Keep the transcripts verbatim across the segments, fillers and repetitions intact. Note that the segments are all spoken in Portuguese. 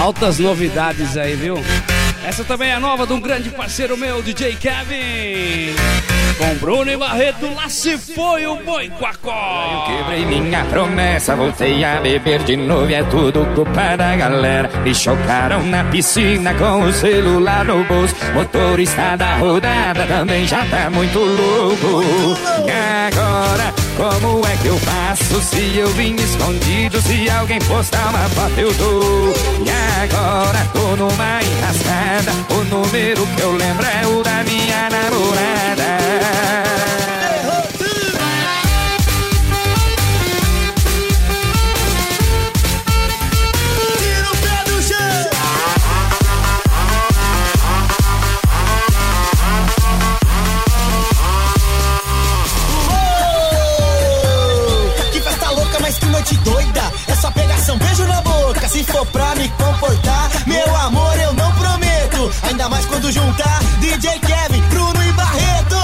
Altas novidades aí, viu? Essa também é nova de um grande parceiro meu, D J Kevin. Com Bruno e Barreto, lá se foi o Boi Coacó. Eu quebrei minha promessa, voltei a beber de novo. É tudo culpa da galera. Me chocaram na piscina com o celular no bolso. Motorista da rodada também já tá muito louco. E agora, como é que eu faço se eu vim escondido? Se alguém postar uma foto eu dou. E agora, tô numa enrascada. O número que eu lembro é o da minha namorada. Que noite doida, é só pegação, beijo na boca. Se for pra me comportar, meu amor, eu não prometo. Ainda mais quando juntar D J Kevin, Bruno e Barreto.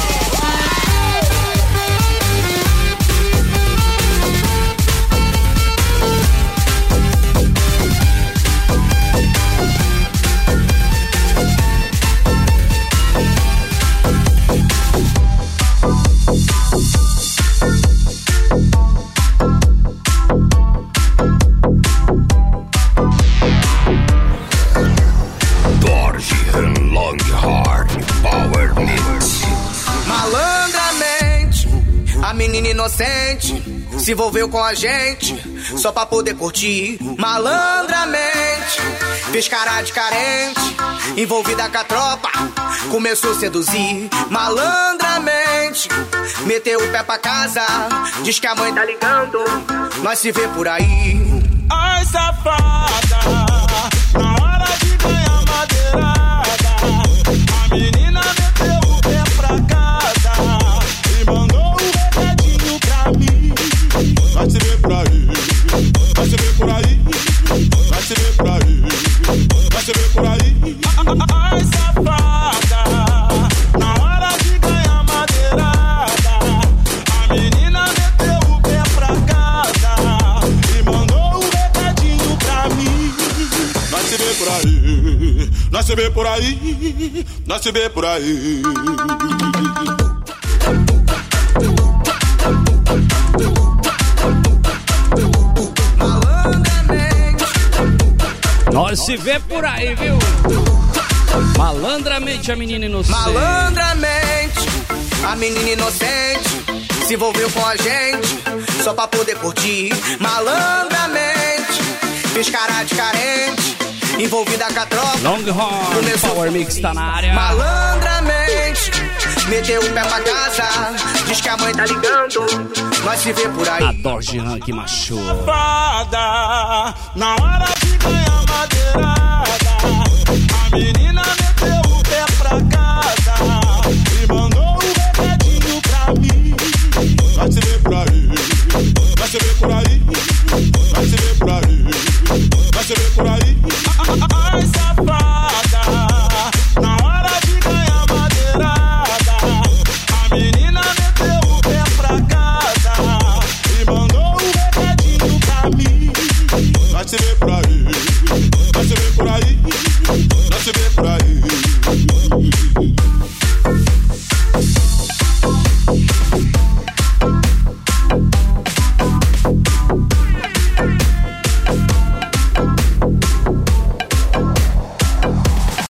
A menina inocente se envolveu com a gente só pra poder curtir. Malandramente fez cara de carente, envolvida com a tropa, começou a seduzir. Malandramente meteu o pé pra casa, diz que a mãe tá ligando, nós se vê por aí. Ai, safada, na hora de ganhar madeirada, a menina meteu o pé pra casa e mandou um recadinho pra mim. Vai se ver por aí, vai se ver por aí, vai se ver por aí, vai se ver por aí. Ai, safada, na hora de ganhar madeirada, a menina meteu o pé pra casa e mandou um recadinho pra mim. Nós se vê por aí, nós se vê por aí, nós se vê por aí. Nós se vê por aí, viu? Malandramente a menina inocente. Malandramente a menina inocente se envolveu com a gente só pra poder curtir. Malandramente fez cara de carente, envolvida com a tropa. Longhorn Power Mix tá na área. Malandramente meteu o pé pra casa, diz que a mãe tá ligando, nós se vê por aí. Adoro Jean que machuca. Safada, na hora de ganhar madeirada, a menina meteu o pé pra cá